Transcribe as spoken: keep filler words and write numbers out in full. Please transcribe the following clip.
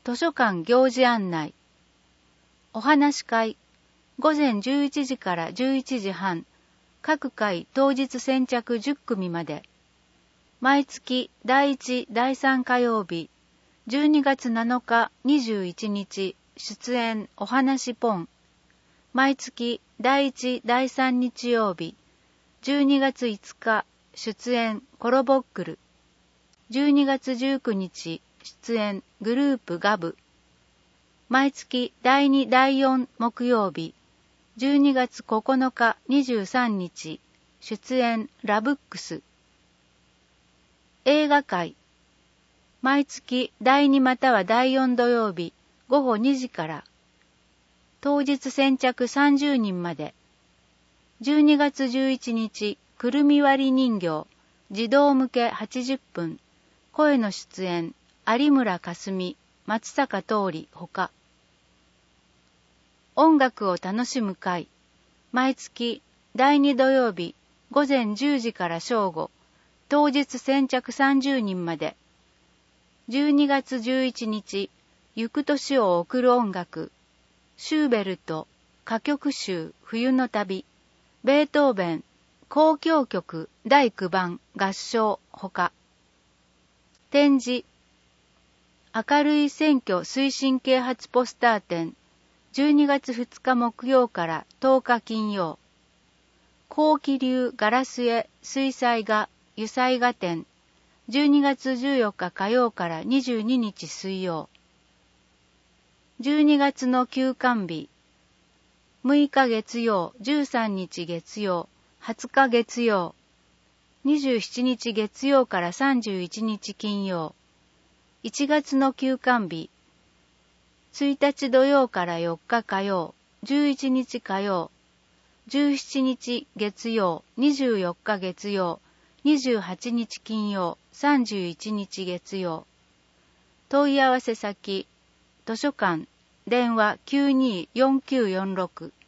図書館行事案内。お話し会。午前じゅういちじからじゅういちじはん。各回当日先着じゅっくみまで。毎月だいいち、だいさん火曜日。じゅうにがつなのか、にじゅういちにち。出演お話ポン。毎月だいいち、だいさん日曜日。じゅうにがついつか。出演コロボックル。じゅうにがつじゅうくにち。出演グループガブ。毎月だいに、だいよん木曜日。じゅうにがつここのか、にじゅうさんにち。出演ラブックス。映画会。毎月だいにまたはだいよん土曜日ごごにじから。当日先着さんじゅうにんまで。じゅうにがつじゅういちにちくるみ割り人形児童向けはちじゅっぷん。声の出演有村架純、松坂桃李ほか。音楽を楽しむ会。毎月だいに土曜日午前じゅうじから正午。当日先着さんじゅうにんまで。じゅうにがつじゅういちにち、行く年を送る音楽。シューベルト、歌曲集冬の旅。ベートーベン、交響曲だいきゅうばん合唱ほか。展示。明るい選挙推進啓発ポスター展。じゅうにがつふつか木曜からとおか金曜。高気流ガラス絵水彩画油彩画展。じゅうにがつじゅうよっか火曜からにじゅうににち水曜。じゅうにがつの休館日。むいか月曜、じゅうさんにち月曜、はつか月曜。にじゅうしちにち月曜からさんじゅういちにち金曜。いちがつの休館日。ついたち土曜からよっか火曜、じゅういちにち火曜。じゅうしちにち月曜、にじゅうよっか月曜、にじゅうはちにち金曜、さんじゅういちにち月曜。問い合わせ先、図書館、電話きゅうにーよんきゅうよんろく。